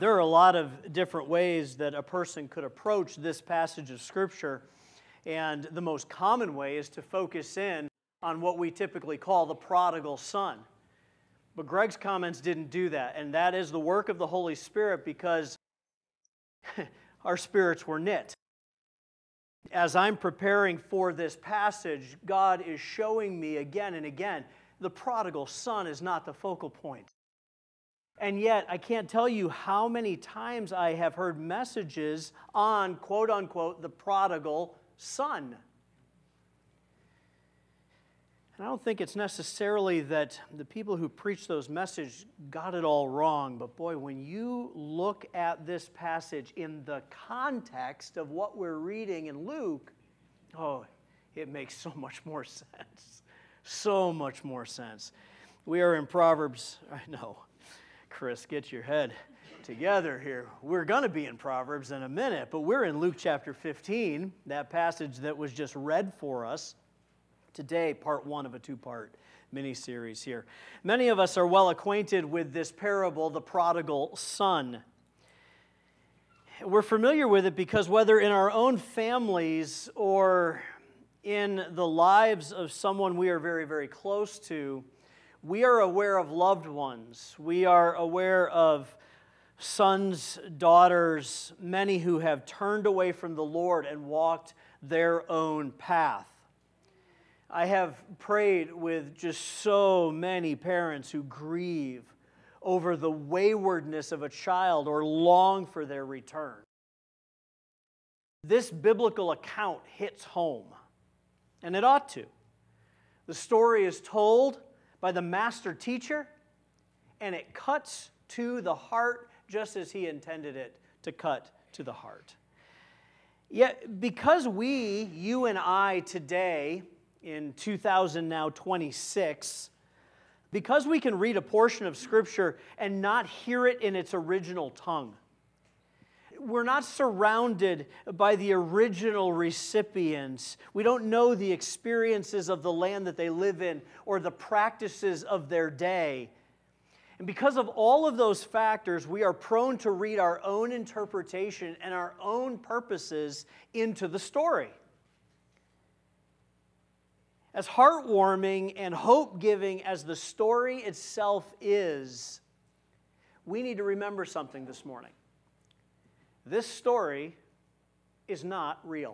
There are a lot of different ways that a person could approach this passage of Scripture, and the most common way is to focus in on what we typically call the prodigal son. But Greg's comments didn't do that, and that is the work of the Holy Spirit because our spirits were knit. As I'm preparing for this passage, God is showing me again and again, the prodigal son is not the focal point. And yet, I can't tell you how many times I have heard messages on, quote unquote, the prodigal son. And I don't think it's necessarily that the people who preach those messages got it all wrong, but boy, when you look at this passage in the context of what we're reading in Luke, oh, it makes so much more sense. So much more sense. We are in Proverbs, I know. Chris, get your head together here. We're going to be in Proverbs in a minute, but we're in Luke chapter 15, that passage that was just read for us. Today, part one of a two-part mini-series here. Many of us are well acquainted with this parable, the prodigal son. We're familiar with it because whether in our own families or in the lives of someone we are very, very close to, we are aware of loved ones. We are aware of sons, daughters, many who have turned away from the Lord and walked their own path. I have prayed with just so many parents who grieve over the waywardness of a child or long for their return. This biblical account hits home, and it ought to. The story is told by the master teacher, and it cuts to the heart just as he intended it to cut to the heart. Yet, because you and I today, in 2026, because we can read a portion of Scripture and not hear it in its original tongue, we're not surrounded by the original recipients. We don't know the experiences of the land that they live in or the practices of their day. And because of all of those factors, we are prone to read our own interpretation and our own purposes into the story. As heartwarming and hope-giving as the story itself is, we need to remember something this morning. This story is not real.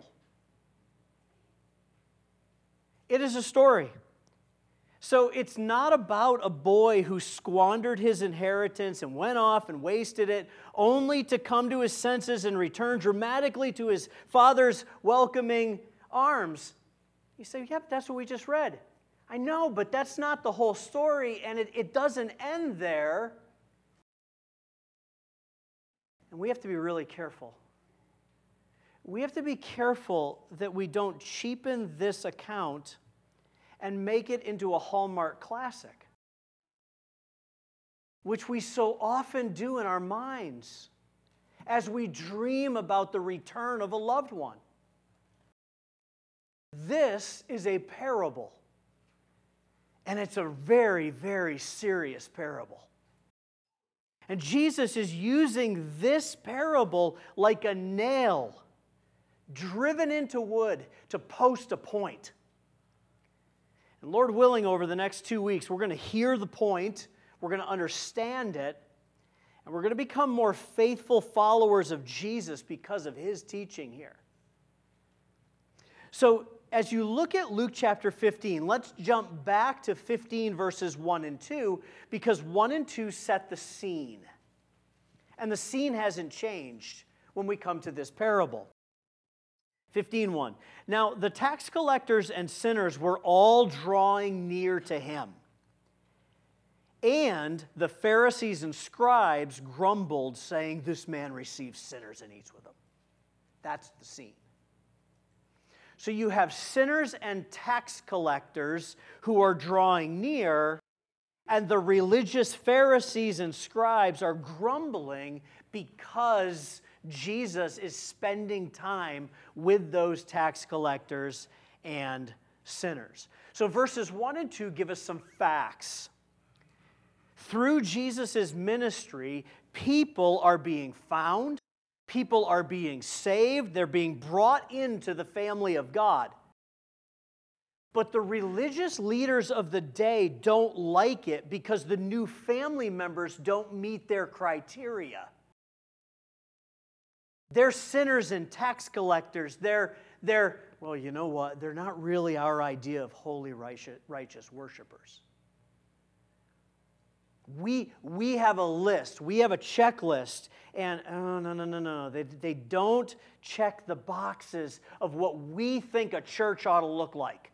It is a story. So it's not about a boy who squandered his inheritance and went off and wasted it, only to come to his senses and return dramatically to his father's welcoming arms. You say, yeah, but that's what we just read. I know, but that's not the whole story, and it doesn't end there. And we have to be really careful. We have to be careful that we don't cheapen this account and make it into a Hallmark classic, which we so often do in our minds as we dream about the return of a loved one. This is a parable, and it's a very, very serious parable. And Jesus is using this parable like a nail driven into wood to post a point. And Lord willing, over the next 2 weeks, we're going to hear the point, we're going to understand it, and we're going to become more faithful followers of Jesus because of his teaching here. So, as you look at Luke chapter 15, let's jump back to 15 verses 1 and 2, because 1 and 2 set the scene. And the scene hasn't changed when we come to this parable. 15:1. Now, the tax collectors and sinners were all drawing near to him. And the Pharisees and scribes grumbled, saying, "This man receives sinners and eats with them." That's the scene. So you have sinners and tax collectors who are drawing near, and the religious Pharisees and scribes are grumbling because Jesus is spending time with those tax collectors and sinners. So verses 1 and 2 give us some facts. Through Jesus' ministry, People are being found. People are being saved. They're being brought into the family of God. But the religious leaders of the day don't like it because the new family members don't meet their criteria. They're sinners and tax collectors. They're well, you know what? They're not really our idea of holy, righteous worshipers. We have a list. We have a checklist. And no. They don't check the boxes of what we think a church ought to look like.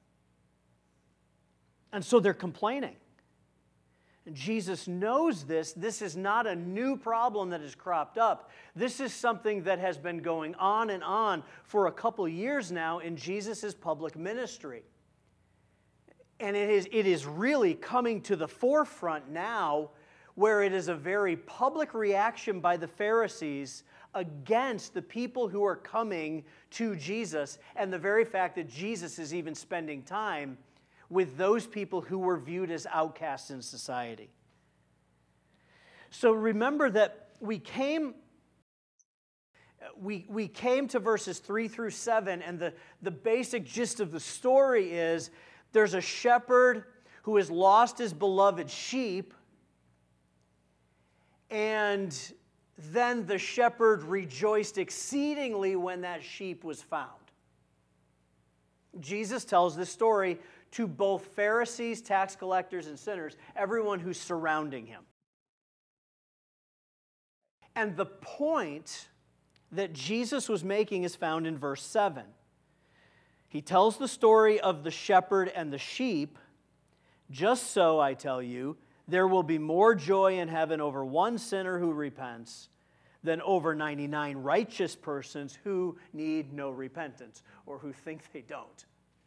And so they're complaining. And Jesus knows this. This is not a new problem that has cropped up. This is something that has been going on and on for a couple years now in Jesus' public ministry. And it is really coming to the forefront now, where it is a very public reaction by the Pharisees against the people who are coming to Jesus, and the very fact that Jesus is even spending time with those people who were viewed as outcasts in society. So remember that we came to verses 3 through 7, and the basic gist of the story is there's a shepherd who has lost his beloved sheep, and then the shepherd rejoiced exceedingly when that sheep was found. Jesus tells this story to both Pharisees, tax collectors, and sinners, everyone who's surrounding him. And the point that Jesus was making is found in verse 7. He tells the story of the shepherd and the sheep. Just so, I tell you, there will be more joy in heaven over one sinner who repents than over 99 righteous persons who need no repentance or who think they don't.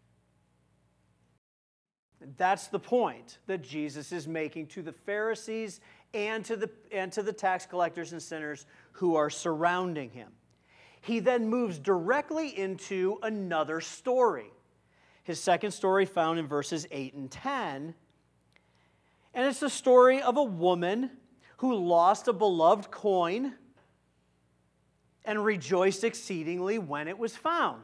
That's the point that Jesus is making to the Pharisees and to the tax collectors and sinners who are surrounding him. He then moves directly into another story. His second story found in verses 8 and 10. And it's the story of a woman who lost a beloved coin and rejoiced exceedingly when it was found.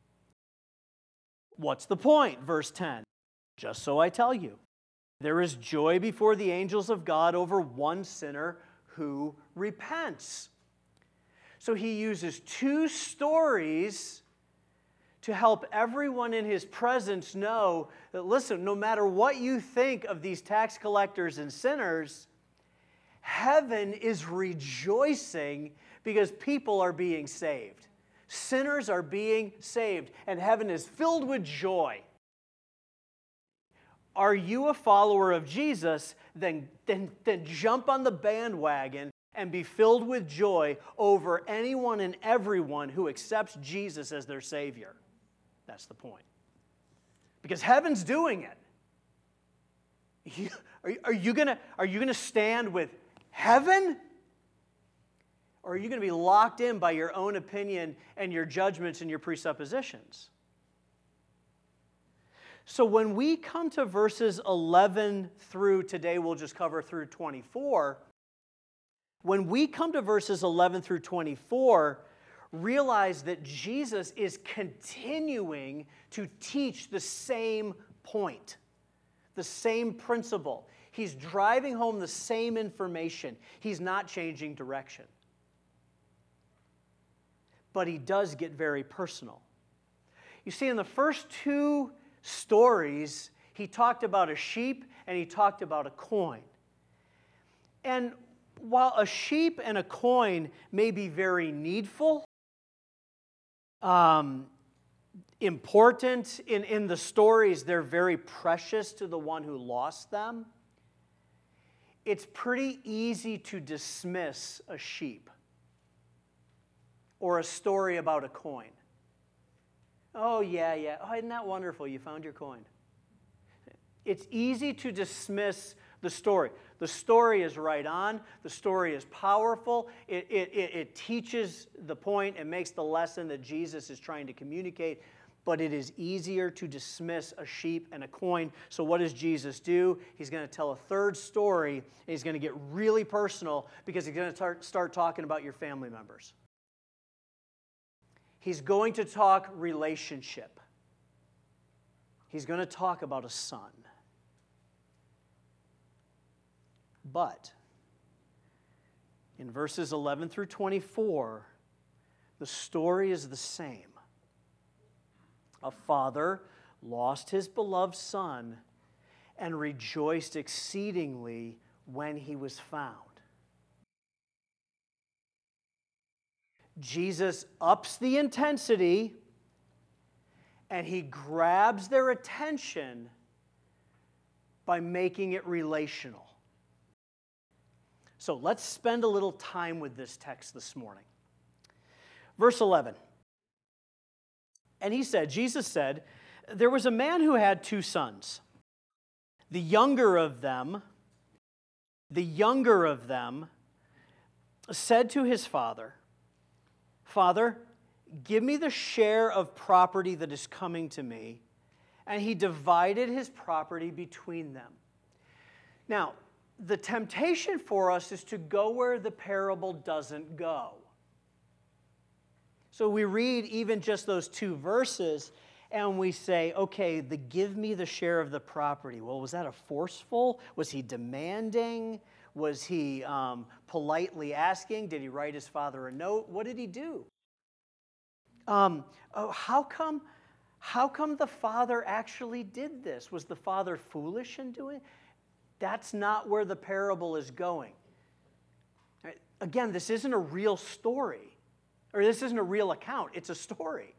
What's the point? Verse 10. Just so I tell you, there is joy before the angels of God over one sinner who repents. So he uses two stories to help everyone in his presence know that, listen, no matter what you think of these tax collectors and sinners, heaven is rejoicing because people are being saved. Sinners are being saved, and heaven is filled with joy. Are you a follower of Jesus? Then jump on the bandwagon and be filled with joy over anyone and everyone who accepts Jesus as their Savior. That's the point. Because heaven's doing it. Are you gonna stand with heaven? Or are you going to be locked in by your own opinion and your judgments and your presuppositions? So when we come to verses 11 through, today we'll just cover through 24, when we come to verses 11 through 24, realize that Jesus is continuing to teach the same point, the same principle. He's driving home the same information. He's not changing direction. But he does get very personal. You see, in the first two stories, he talked about a sheep and he talked about a coin. And while a sheep and a coin may be very needful, important in the stories, they're very precious to the one who lost them, it's pretty easy to dismiss a sheep or a story about a coin. Oh, yeah. Oh, isn't that wonderful? You found your coin. It's easy to dismiss the story. The story is right on. The story is powerful. It teaches the point and makes the lesson that Jesus is trying to communicate. but it is easier to dismiss a sheep and a coin. So what does Jesus do? He's going to tell a third story, and he's going to get really personal because he's going to start talking about your family members. He's going to talk relationship. He's going to talk about a son. But in verses 11 through 24, the story is the same. A father lost his beloved son and rejoiced exceedingly when he was found. Jesus ups the intensity and he grabs their attention by making it relational. So let's spend a little time with this text this morning. Verse 11. And Jesus said, there was a man who had 2 sons. The younger of them said to his father, Father, give me the share of property that is coming to me. And he divided his property between them. Now, the temptation for us is to go where the parable doesn't go. So we read even just those 2 verses, and we say, okay, give me the share of the property. Well, was that a forceful? Was he demanding? Was he politely asking? Did he write his father a note? What did he do? How come the father actually did this? Was the father foolish in doing it? That's not where the parable is going. Again, this isn't a real story. Or this isn't a real account, it's a story.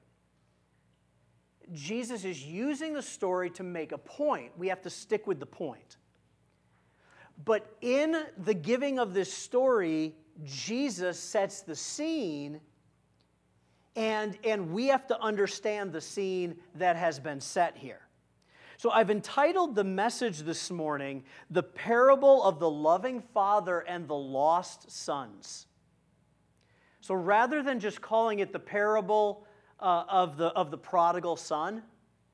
Jesus is using the story to make a point. We have to stick with the point. But in the giving of this story, Jesus sets the scene, and we have to understand the scene that has been set here. So I've entitled the message this morning, The Parable of the Loving Father and the Lost Sons. So rather than just calling it the parable of the prodigal son,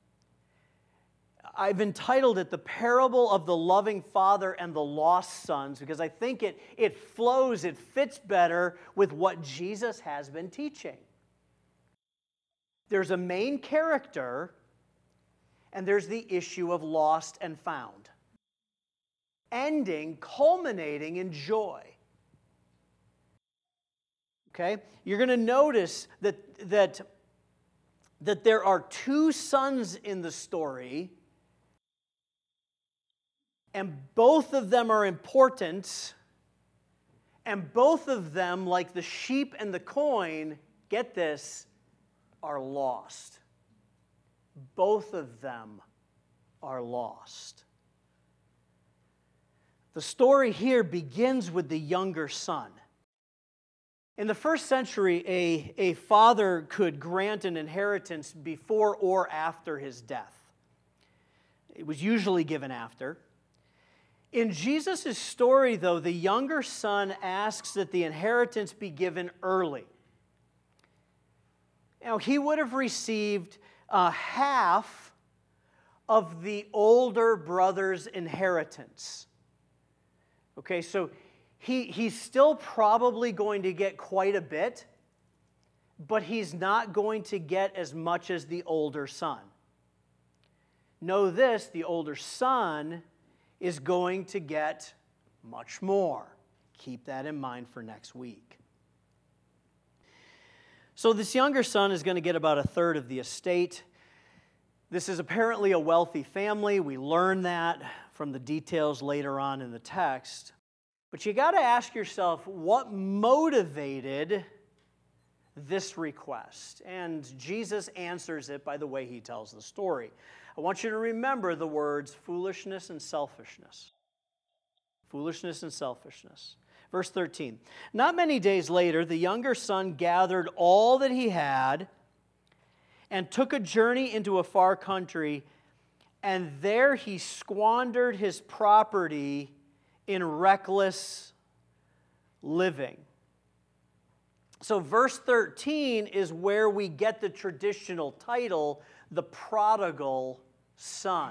I've entitled it The Parable of the Loving Father and the Lost Sons because I think it flows, it fits better with what Jesus has been teaching. There's a main character, and there's the issue of lost and found, culminating in joy. Okay? You're going to notice that there are 2 sons in the story, and both of them are important, and both of them, like the sheep and the coin, get this, are lost. Both of them are lost. The story here begins with the younger son. In the first century, a father could grant an inheritance before or after his death. It was usually given after. In Jesus' story, though, the younger son asks that the inheritance be given early. Now, he would have received half of the older brother's inheritance. Okay, so he's still probably going to get quite a bit, but he's not going to get as much as the older son. Know this, the older son is going to get much more. Keep that in mind for next week. So this younger son is going to get about 1/3 of the estate. This is apparently a wealthy family. We learn that from the details later on in the text. But you got to ask yourself, what motivated this request? And Jesus answers it by the way he tells the story. I want you to remember the words foolishness and selfishness. Foolishness and selfishness. Verse 13. Not many days later, the younger son gathered all that he had and took a journey into a far country, and there he squandered his property in reckless living. So verse 13 is where we get the traditional title, the prodigal son.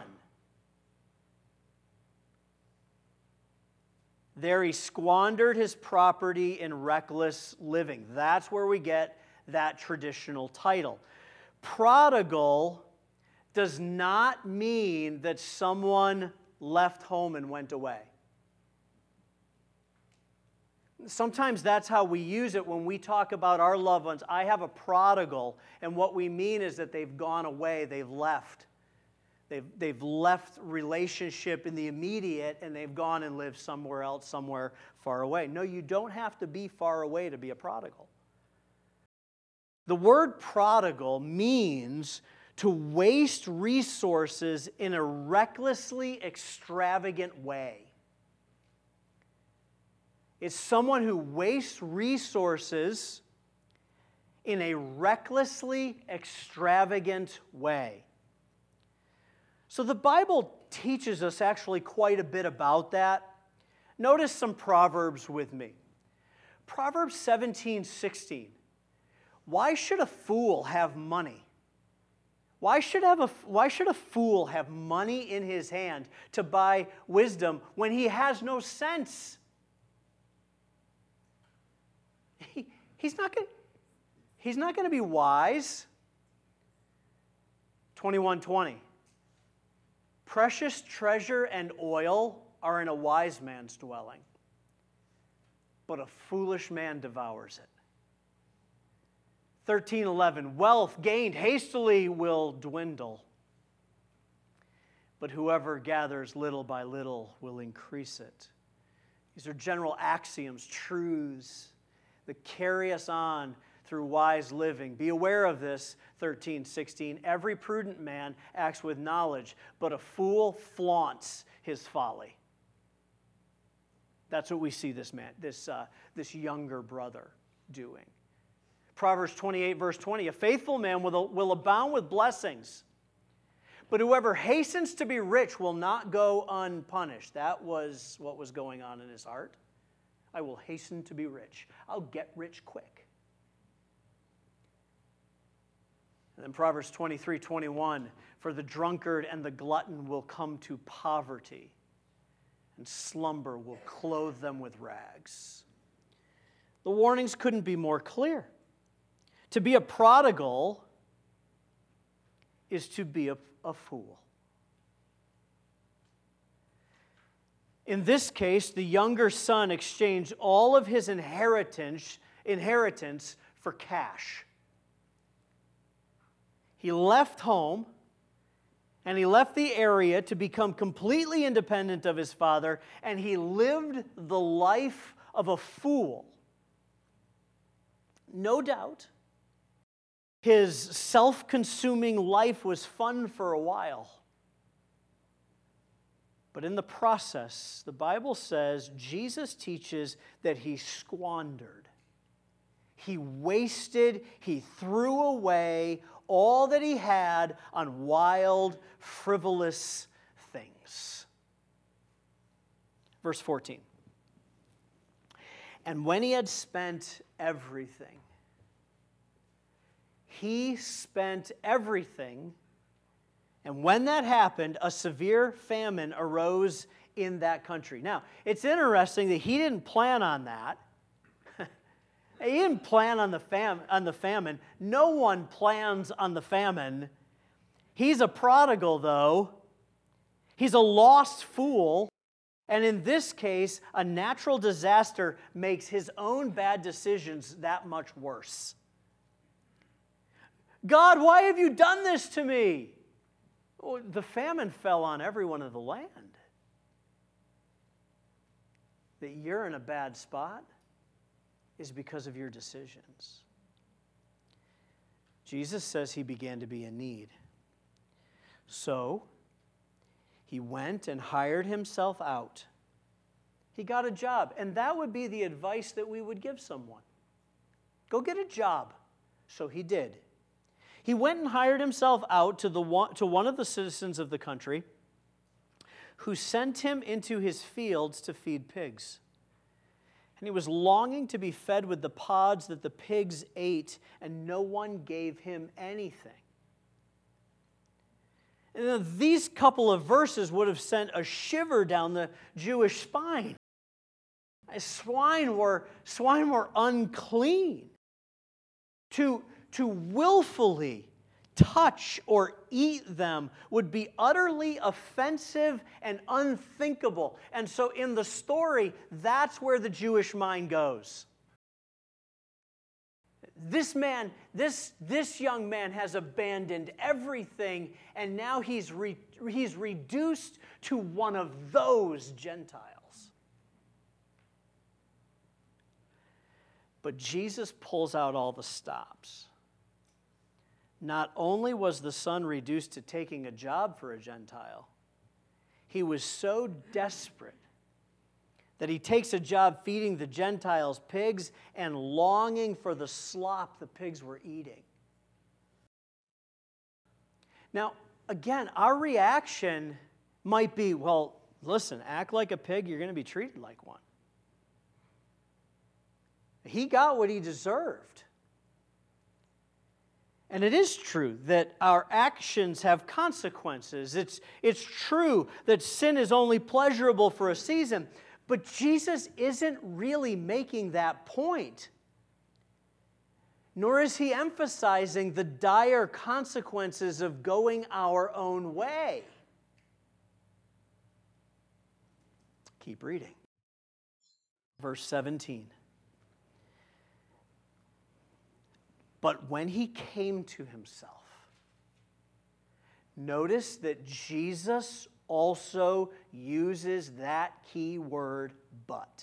There he squandered his property in reckless living. That's where we get that traditional title. Prodigal does not mean that someone left home and went away. Sometimes that's how we use it when we talk about our loved ones. I have a prodigal, and what we mean is that they've gone away, they've left. They've left relationship in the immediate, and they've gone and lived somewhere else, somewhere far away. No, you don't have to be far away to be a prodigal. The word prodigal means to waste resources in a recklessly extravagant way. It's someone who wastes resources in a recklessly extravagant way. So the Bible teaches us actually quite a bit about that. Notice some Proverbs with me. Proverbs 17:16. Why should a fool have money? Why should a fool have money in his hand to buy wisdom when he has no sense? He's not going to be wise. 21:20. Precious treasure and oil are in a wise man's dwelling, but a foolish man devours it. 13:11. Wealth gained hastily will dwindle, but whoever gathers little by little will increase it. These are general axioms, truths that carry us on through wise living. Be aware of this, 13:16. Every prudent man acts with knowledge, but a fool flaunts his folly. That's what we see this younger brother doing. Proverbs 28, verse 20. A faithful man will abound with blessings, but whoever hastens to be rich will not go unpunished. That was what was going on in his heart. I will hasten to be rich. I'll get rich quick. And then Proverbs 23:21, for the drunkard and the glutton will come to poverty, and slumber will clothe them with rags. The warnings couldn't be more clear. To be a prodigal is to be a fool. In this case, the younger son exchanged all of his inheritance for cash. He left home and he left the area to become completely independent of his father, and he lived the life of a fool. No doubt, his self-consuming life was fun for a while. But in the process, the Bible says, Jesus teaches that he squandered. He wasted, he threw away all that he had on wild, frivolous things. Verse 14. And when he had spent everything, and when that happened, a severe famine arose in that country. Now, it's interesting that he didn't plan on that. He didn't plan on the famine. No one plans on the famine. He's a prodigal, though. He's a lost fool. And in this case, a natural disaster makes his own bad decisions that much worse. God, why have you done this to me? Oh, the famine fell on everyone of the land. That you're in a bad spot is because of your decisions. Jesus says he began to be in need. So, he went and hired himself out. He got a job, and that would be the advice that we would give someone. Go get a job. So he did. He went and hired himself out to one of the citizens of the country, who sent him into his fields to feed pigs. And he was longing to be fed with the pods that the pigs ate, and no one gave him anything. And these couple of verses would have sent a shiver down the Jewish spine. Swine were unclean. To willfully touch or eat them would be utterly offensive and unthinkable. And so in the story, that's where the Jewish mind goes. This young man has abandoned everything, and now he's reduced to one of those Gentiles. But Jesus pulls out all the stops. Not only was the son reduced to taking a job for a Gentile, he was so desperate that he takes a job feeding the Gentiles pigs and longing for the slop the pigs were eating. Now, again, our reaction might be, well, listen, act like a pig, you're going to be treated like one. He got what he deserved. And it is true that our actions have consequences. It's true that sin is only pleasurable for a season. But Jesus isn't really making that point. Nor is he emphasizing the dire consequences of going our own way. Keep reading. Verse 17. But when he came to himself, notice that Jesus also uses that key word, but.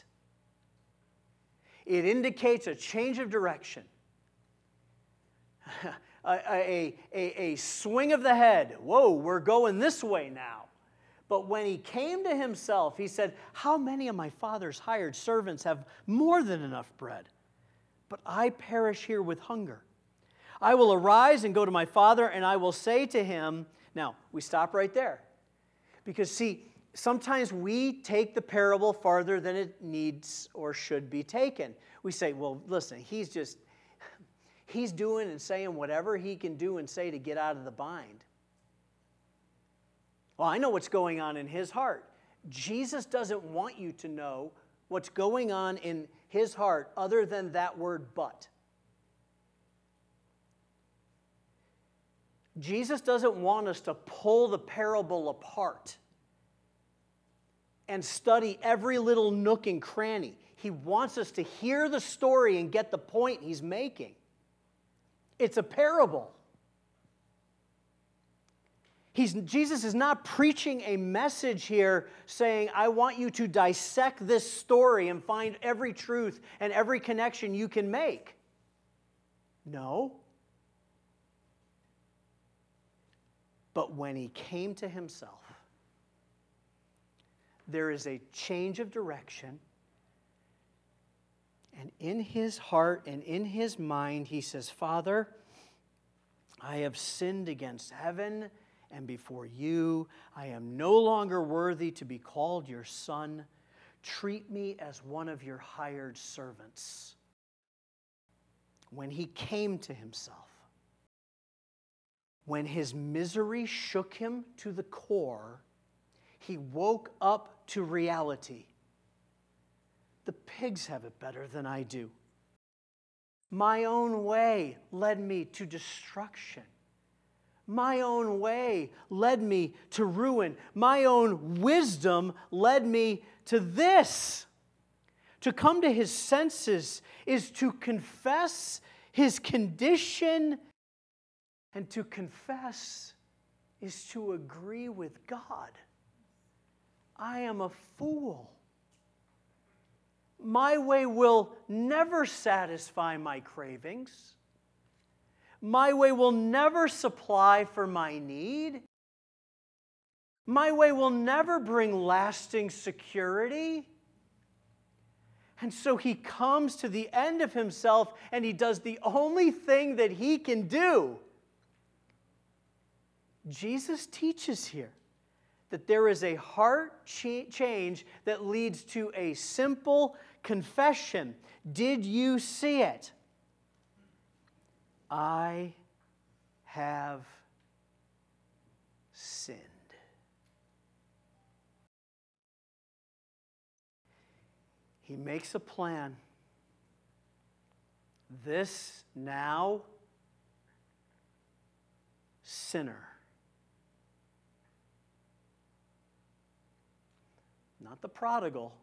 It indicates a change of direction, a swing of the head. Whoa, we're going this way now. But when he came to himself, he said, how many of my father's hired servants have more than enough bread? But I perish here with hunger. I will arise and go to my father, and I will say to him, now, we stop right there. Because, see, sometimes we take the parable farther than it needs or should be taken. We say, well, listen, he's doing and saying whatever he can do and say to get out of the bind. Well, I know what's going on in his heart. Jesus doesn't want you to know what's going on in his heart other than that word but. Jesus doesn't want us to pull the parable apart and study every little nook and cranny. He wants us to hear the story and get the point he's making. It's a parable. Jesus is not preaching a message here saying, I want you to dissect this story and find every truth and every connection you can make. No. But when he came to himself, there is a change of direction. And in his heart and in his mind, he says, Father, I have sinned against heaven and before you. I am no longer worthy to be called your son. Treat me as one of your hired servants. When he came to himself, when his misery shook him to the core, he woke up to reality. The pigs have it better than I do. My own way led me to destruction. My own way led me to ruin. My own wisdom led me to this. To come to his senses is to confess his condition, and to confess is to agree with God. I am a fool. My way will never satisfy my cravings. My way will never supply for my need. My way will never bring lasting security. And so he comes to the end of himself and he does the only thing that he can do. Jesus teaches here that there is a heart change that leads to a simple confession. Did you see it? I have sinned. He makes a plan. This now sinner, not the prodigal,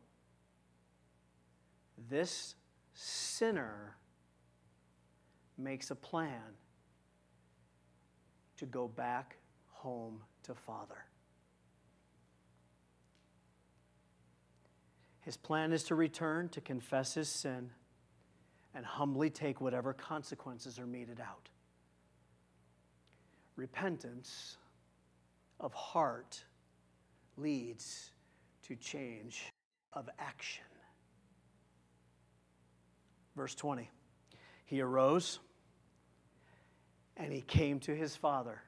this sinner makes a plan to go back home to Father. His plan is to return, to confess his sin, and humbly take whatever consequences are meted out. Repentance of heart leads to change of action. Verse 20, he arose and he came to his father.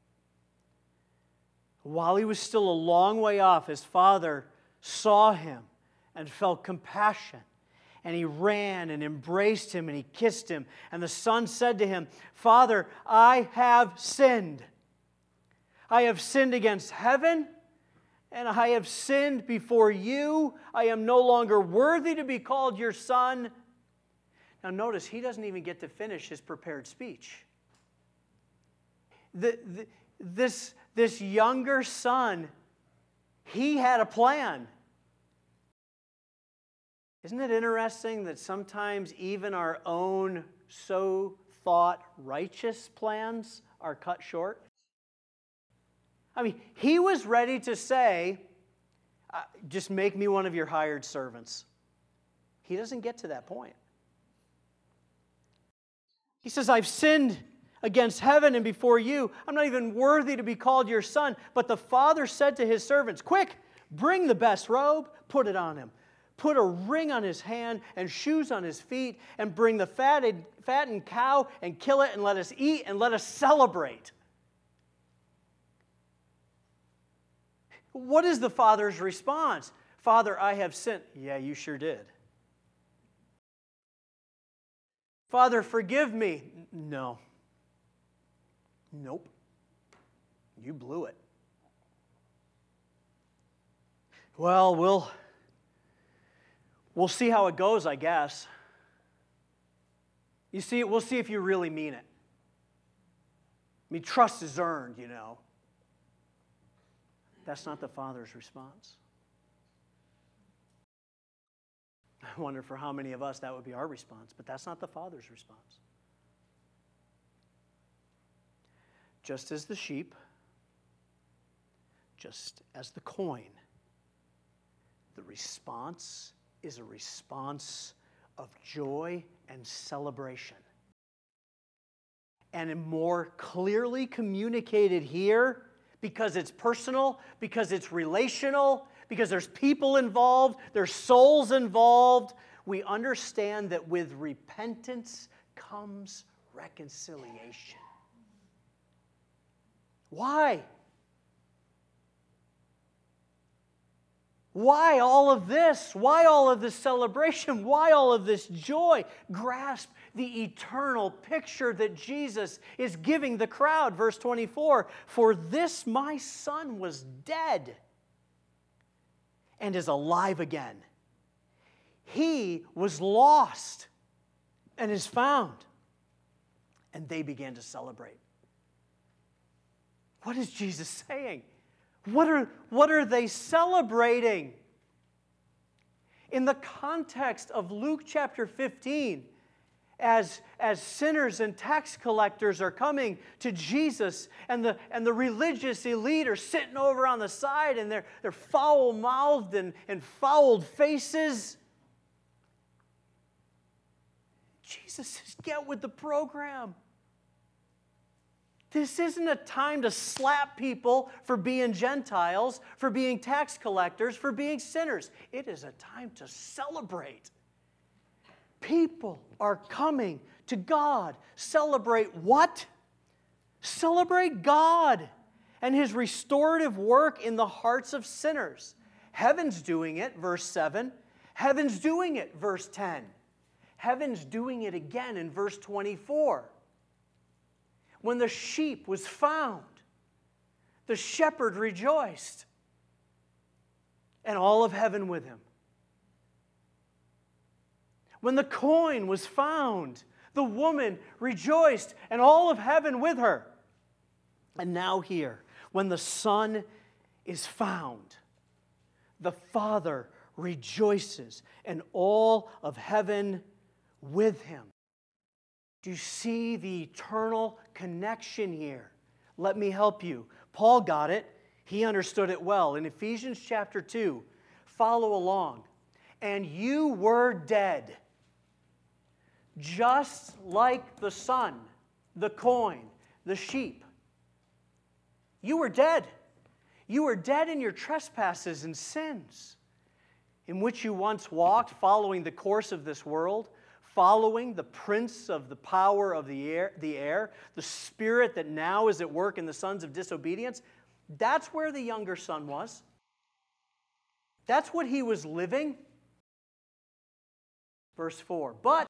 While he was still a long way off, his father saw him and felt compassion. And he ran and embraced him and he kissed him. And the son said to him, Father, I have sinned. I have sinned against heaven, and I have sinned before you. I am no longer worthy to be called your son. Now notice, he doesn't even get to finish his prepared speech. This younger son, he had a plan. Isn't it interesting that sometimes even our own so-thought righteous plans are cut short? I mean, he was ready to say, just make me one of your hired servants. He doesn't get to that point. He says, I've sinned against heaven and before you. I'm not even worthy to be called your son. But the father said to his servants, quick, bring the best robe, put it on him. Put a ring on his hand and shoes on his feet, and bring the fattened cow and kill it, and let us eat and let us celebrate. What is the father's response? Father, I have sinned. Yeah, you sure did. Father, forgive me. No. Nope. You blew it. Well, we'll see how it goes, I guess. You see, we'll see if you really mean it. I mean, trust is earned, you know. That's not the father's response. I wonder for how many of us that would be our response, but that's not the father's response. Just as the sheep, just as the coin, the response is a response of joy and celebration. And more clearly communicated here, because it's personal, because it's relational, because there's people involved, there's souls involved, we understand that with repentance comes reconciliation. Why? Why all of this? Why all of this celebration? Why all of this joy? Grasp the eternal picture that Jesus is giving the crowd. Verse 24, for this my son was dead and is alive again. He was lost and is found. And they began to celebrate. What is Jesus saying? What are they celebrating? In the context of Luke chapter 15, as sinners and tax collectors are coming to Jesus, and the religious elite are sitting over on the side, and they're foul-mouthed and fouled faces, Jesus says, get with the program. This isn't a time to slap people for being Gentiles, for being tax collectors, for being sinners. It is a time to celebrate. People are coming to God. Celebrate what? Celebrate God and His restorative work in the hearts of sinners. Heaven's doing it, verse 7. Heaven's doing it, verse 10. Heaven's doing it again in verse 24. When the sheep was found, The shepherd rejoiced, and all of heaven with him. When the coin was found, the woman rejoiced, and all of heaven with her. And now here, when the Son is found, the Father rejoices, and all of heaven with him. Do you see the eternal connection here? Let me help you. Paul got it. He understood it well. In Ephesians chapter 2, follow along. And you were dead, just like the son, the coin, the sheep. You were dead. You were dead in your trespasses and sins, in which you once walked, following the course of this world, following the prince of the power of the air, the spirit that now is at work in the sons of disobedience. That's where the younger son was. That's what he was living. Verse 4, but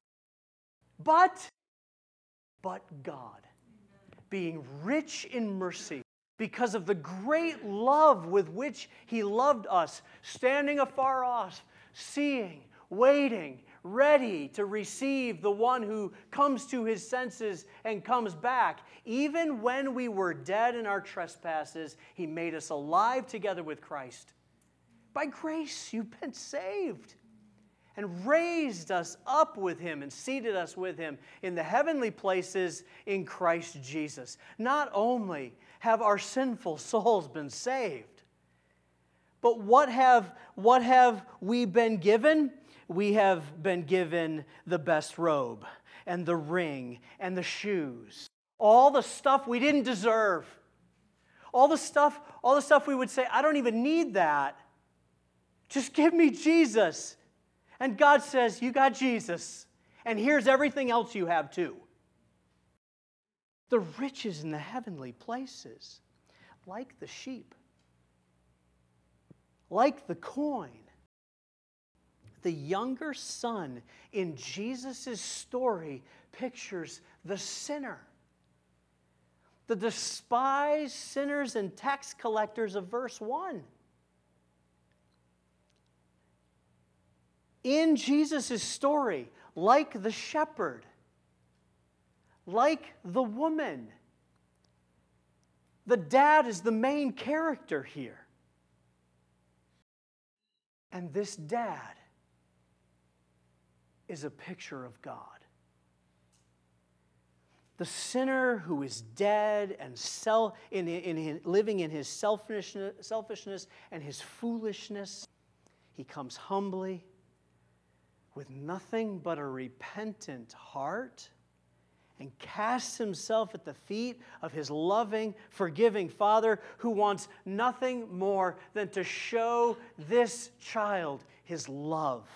God, being rich in mercy, because of the great love with which he loved us, standing afar off, seeing, waiting, ready to receive the one who comes to his senses and comes back. Even when we were dead in our trespasses, he made us alive together with Christ. By grace you've been saved, and raised us up with him and seated us with him in the heavenly places in Christ Jesus. Not only have our sinful souls been saved, but what have we been given? We have been given the best robe and the ring and the shoes. All the stuff we didn't deserve. All the stuff we would say, I don't even need that. Just give me Jesus. And God says, you got Jesus. And here's everything else you have too. The riches in the heavenly places, like the sheep, like the coin. The younger son in Jesus' story pictures the sinner, the despised sinners and tax collectors of verse 1. In Jesus' story, like the shepherd, like the woman, the dad is the main character here. And this dad is a picture of God. The sinner who is dead and living in his selfishness and his foolishness, he comes humbly with nothing but a repentant heart and casts himself at the feet of his loving, forgiving Father, who wants nothing more than to show this child his love.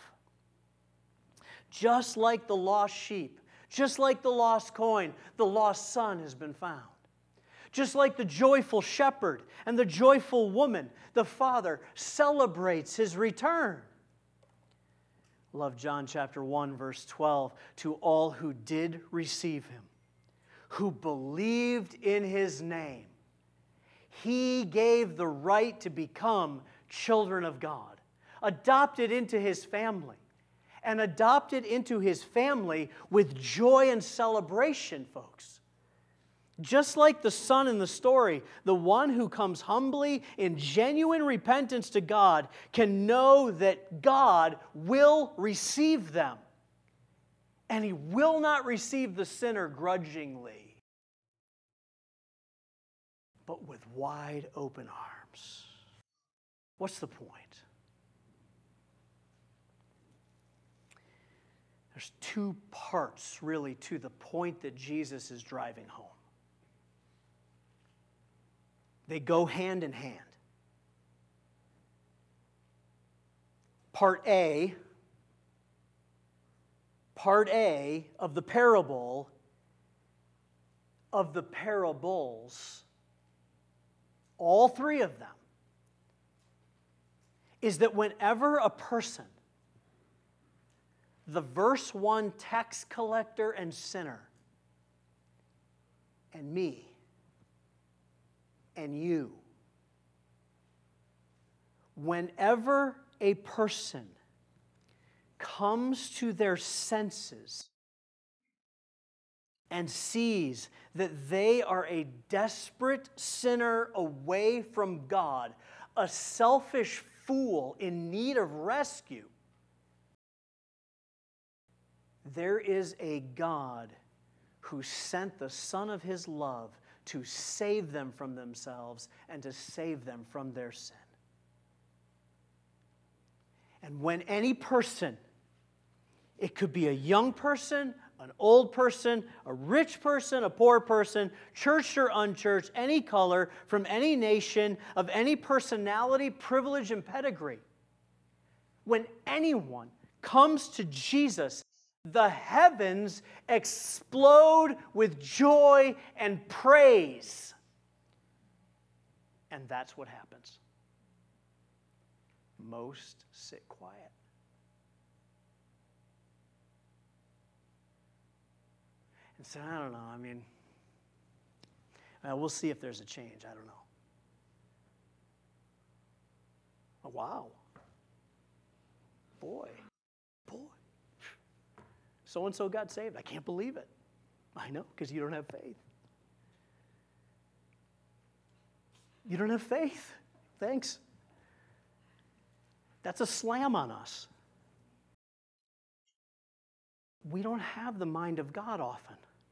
Just like the lost sheep, just like the lost coin, the lost son has been found. Just like the joyful shepherd and the joyful woman, the Father celebrates his return. Love John chapter 1, verse 12. To all who did receive him, who believed in his name, he gave the right to become children of God, adopted into his family, and adopted into his family with joy and celebration, folks. Just like the son in the story, the one who comes humbly in genuine repentance to God can know that God will receive them. And he will not receive the sinner grudgingly, but with wide open arms. What's the point? There's two parts, really, to the point that Jesus is driving home. They go hand in hand. Part A of the parable of the parables, all three of them, is that whenever a person, the verse 1 tax collector and sinner, and me, and you, whenever a person comes to their senses and sees that they are a desperate sinner away from God, a selfish fool in need of rescue, there is a God who sent the Son of His love to save them from themselves and to save them from their sin. And when any person, it could be a young person, an old person, a rich person, a poor person, churched or unchurched, any color, from any nation, of any personality, privilege, and pedigree. When anyone comes to Jesus, the heavens explode with joy and praise. And that's what happens. Most sit quiet. And so, I don't know, we'll see if there's a change. I don't know. Oh, wow. Boy. So-and-so got saved. I can't believe it. I know, because you don't have faith. You don't have faith. Thanks. That's a slam on us. We don't have the mind of God often.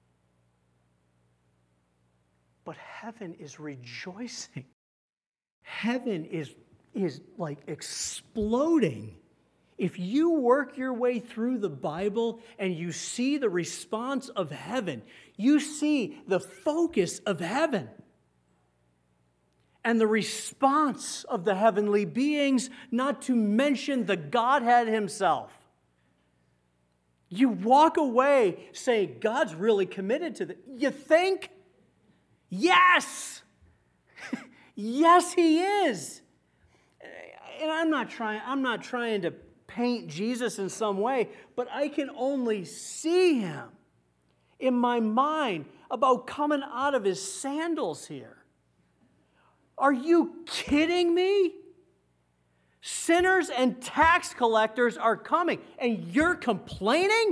But heaven is rejoicing. Heaven is like exploding. If you work your way through the Bible and you see the response of heaven, you see the focus of heaven and the response of the heavenly beings, not to mention the Godhead Himself. You walk away saying, God's really committed to this. You think? Yes! Yes, He is. And I'm not trying to paint Jesus in some way, but I can only see Him in my mind about coming out of His sandals here. Are you kidding me? Sinners and tax collectors are coming, and you're complaining?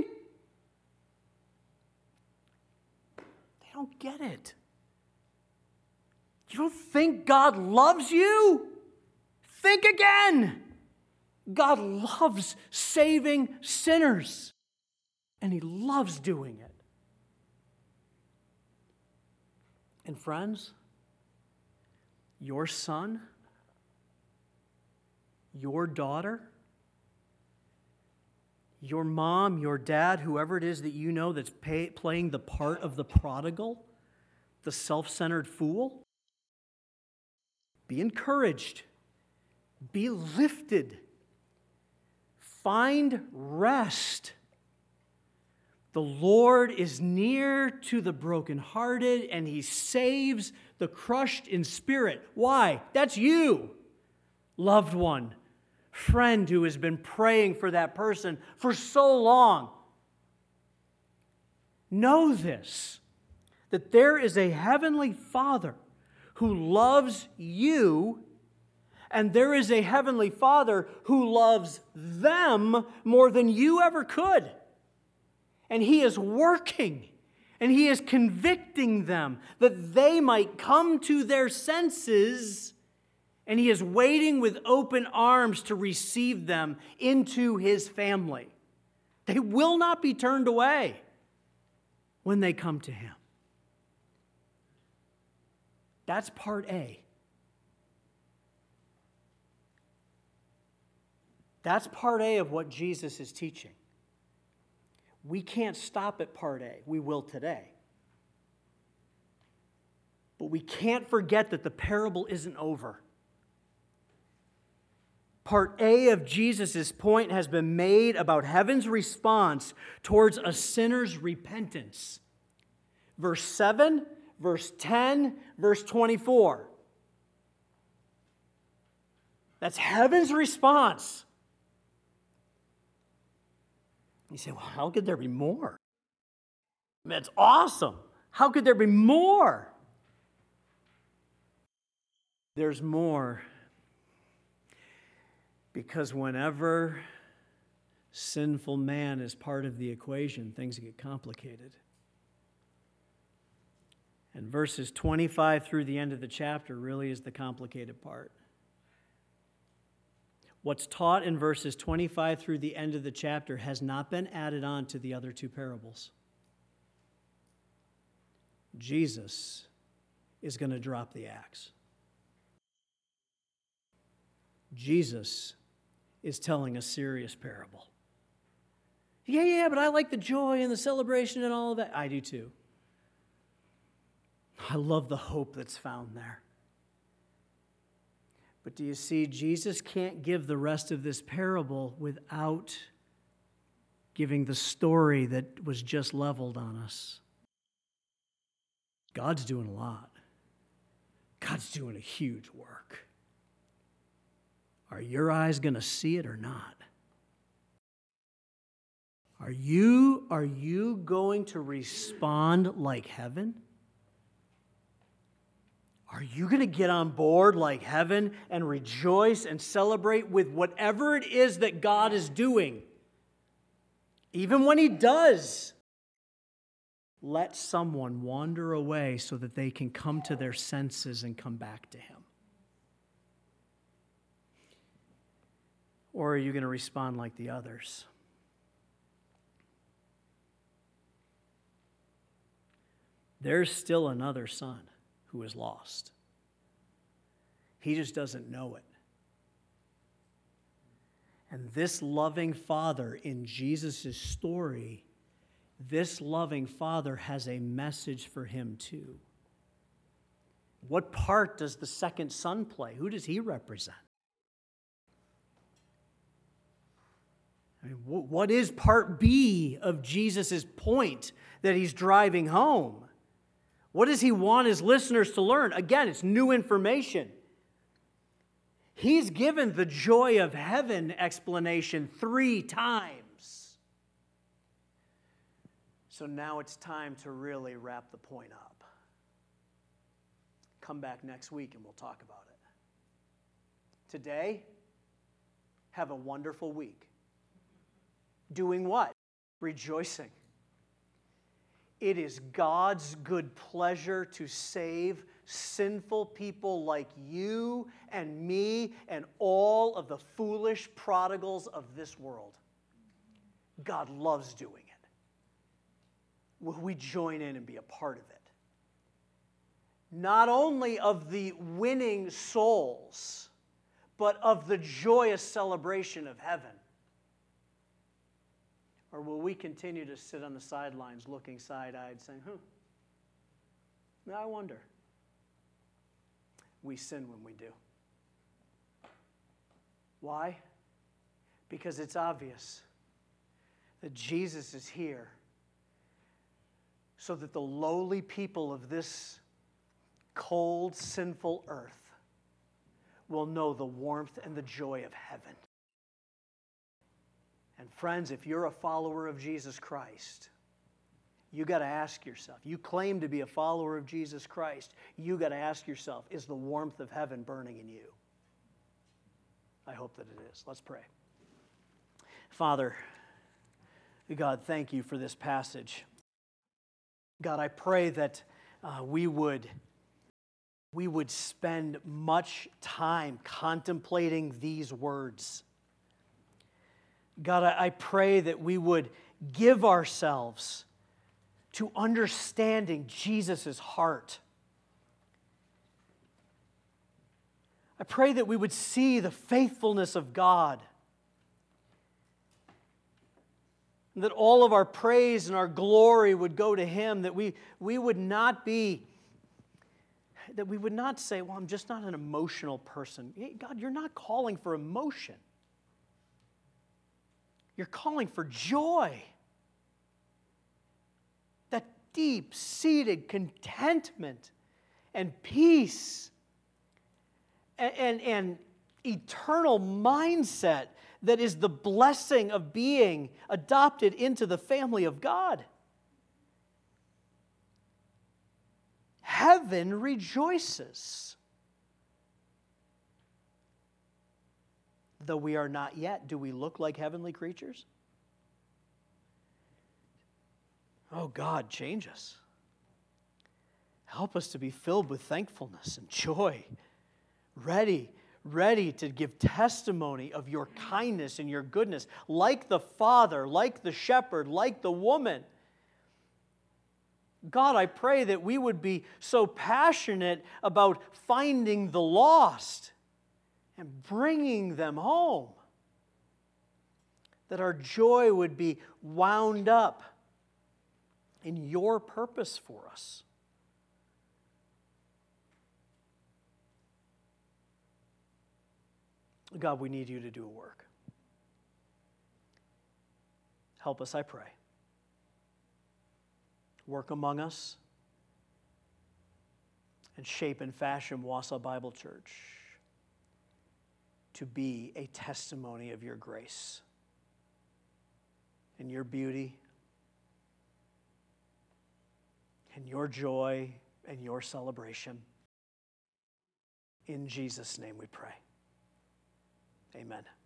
They don't get it. You don't think God loves you? Think again. God loves saving sinners, and He loves doing it. And friends, your son, your daughter, your mom, your dad, whoever it is that you know that's playing the part of the prodigal, the self-centered fool, be encouraged, be lifted, find rest. The Lord is near to the brokenhearted, and He saves the crushed in spirit. Why? That's you, loved one, friend who has been praying for that person for so long. Know this, that there is a heavenly Father who loves you, and there is a heavenly Father who loves them more than you ever could. And He is working, and He is convicting them that they might come to their senses, and He is waiting with open arms to receive them into His family. They will not be turned away when they come to Him. That's part A. That's part A of what Jesus is teaching. We can't stop at part A. We will today. But we can't forget that the parable isn't over. Part A of Jesus' point has been made about heaven's response towards a sinner's repentance. Verse 7, verse 10, verse 24. That's heaven's response. You say, well, how could there be more? That's awesome. How could there be more? There's more. Because whenever sinful man is part of the equation, things get complicated. And verses 25 through the end of the chapter really is the complicated part. What's taught in verses 25 through the end of the chapter has not been added on to the other two parables. Jesus is going to drop the axe. Jesus is telling a serious parable. Yeah, but I like the joy and the celebration and all of that. I do too. I love the hope that's found there. But do you see, Jesus can't give the rest of this parable without giving the story that was just leveled on us. God's doing a lot. God's doing a huge work. Are your eyes going to see it or not? Are you going to respond like heaven? Are you going to get on board like heaven and rejoice and celebrate with whatever it is that God is doing? Even when He does, let someone wander away so that they can come to their senses and come back to Him. Or are you going to respond like the others? There's still another son who is lost. He just doesn't know it. And this loving Father in Jesus' story, this loving Father has a message for him too. What part does the second son play? Who does he represent? I mean, what is part B of Jesus' point that he's driving home? What does he want his listeners to learn? Again, it's new information. He's given the joy of heaven explanation 3 times. So now it's time to really wrap the point up. Come back next week and we'll talk about it. Today, have a wonderful week. Doing what? Rejoicing. It is God's good pleasure to save sinful people like you and me and all of the foolish prodigals of this world. God loves doing it. Will we join in and be a part of it? Not only of the winning souls, but of the joyous celebration of heaven. Or will we continue to sit on the sidelines looking side-eyed saying, I wonder. We sin when we do. Why? Because it's obvious that Jesus is here so that the lowly people of this cold, sinful earth will know the warmth and the joy of heaven. And friends, if you're a follower of Jesus Christ, you got to ask yourself, you claim to be a follower of Jesus Christ, you got to ask yourself, is the warmth of heaven burning in you? I hope that it is. Let's pray. Father, God, thank you for this passage. God, I pray that we would spend much time contemplating these words. God, I pray that we would give ourselves to understanding Jesus' heart. I pray that we would see the faithfulness of God. And that all of our praise and our glory would go to Him, that we would not say, well, I'm just not an emotional person. God, you're not calling for emotion. You're calling for joy. That deep-seated contentment and peace and eternal mindset that is the blessing of being adopted into the family of God. Heaven rejoices. though we are not yet, do we look like heavenly creatures? Oh God, change us. Help us to be filled with thankfulness and joy, ready to give testimony of your kindness and your goodness, like the Father, like the shepherd, like the woman. God, I pray that we would be so passionate about finding the lost and bringing them home, that our joy would be wound up in your purpose for us. God, we need you to do a work. Help us, I pray. Work among us and shape and fashion Wausau Bible Church to be a testimony of your grace and your beauty and your joy and your celebration. In Jesus' name we pray. Amen.